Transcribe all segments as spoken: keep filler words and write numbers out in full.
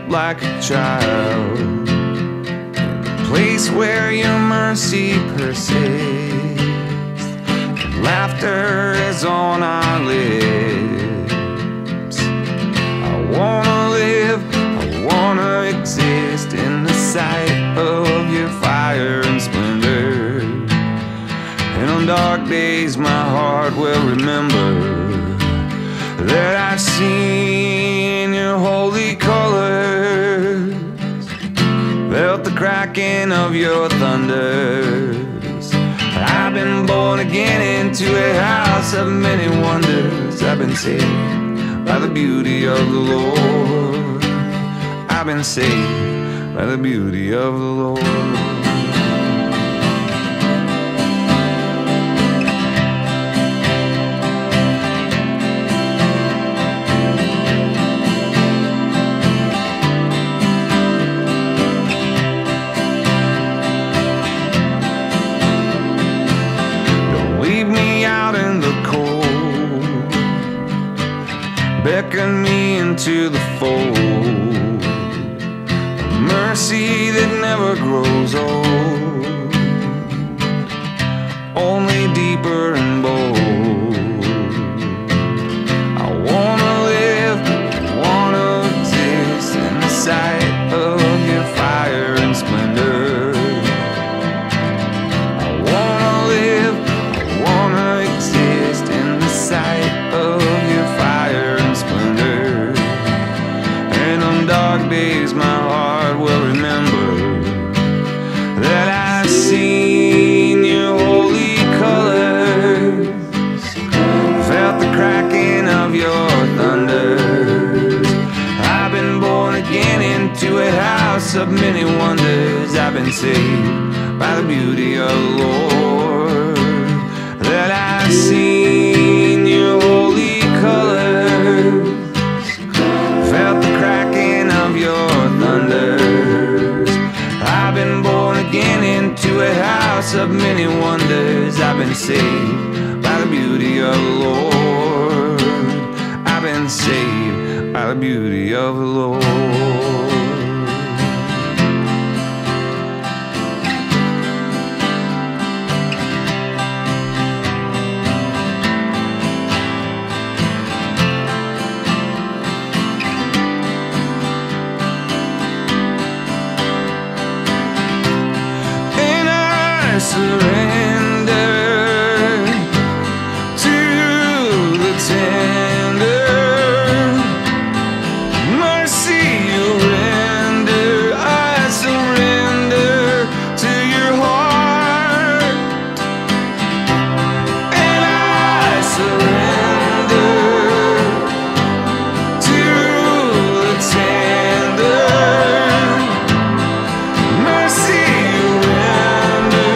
like a child, in a place where your mercy persists, and laughter is on our lips. I wanna live, I wanna exist in the sight of your fire and splendor. And on dark days my heart will remember that I've seen your holy colors, felt the cracking of your thunders. I've been born again into a house of many wonders. I've been saved by the beauty of the Lord. I've been saved by the beauty of the Lord. Beckon me into the fold, a mercy that never grows old, only deeper and bold. I wanna live, I wanna exist in the sight of your fire and splendor. I wanna live, I wanna exist in the sight of your fire. And on dark days my heart will remember that I've seen your holy colors, felt the cracking of your thunders. I've been born again into a house of many wonders. I've been saved by the beauty of the Lord, that I've seen your holy colors, felt the cracking of your thunders. I've been born again into a house of many wonders. I've been saved by the beauty of the Lord. I've been saved by the beauty of the Lord. Surrender to the tender mercy you render. I surrender to your heart, and I surrender to the tender mercy you render.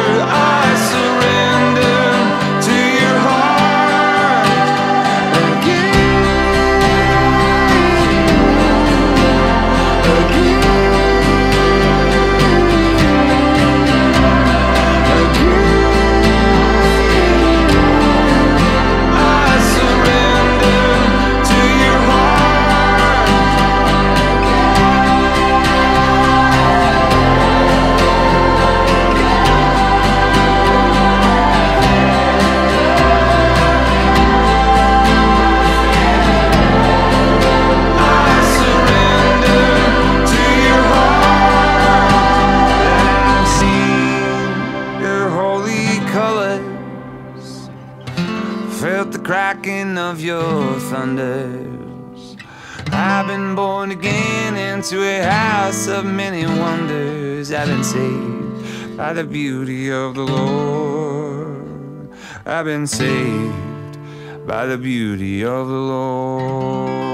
Felt the cracking of your thunders. I've been born again into a house of many wonders. I've been saved by the beauty of the Lord. I've been saved by the beauty of the Lord.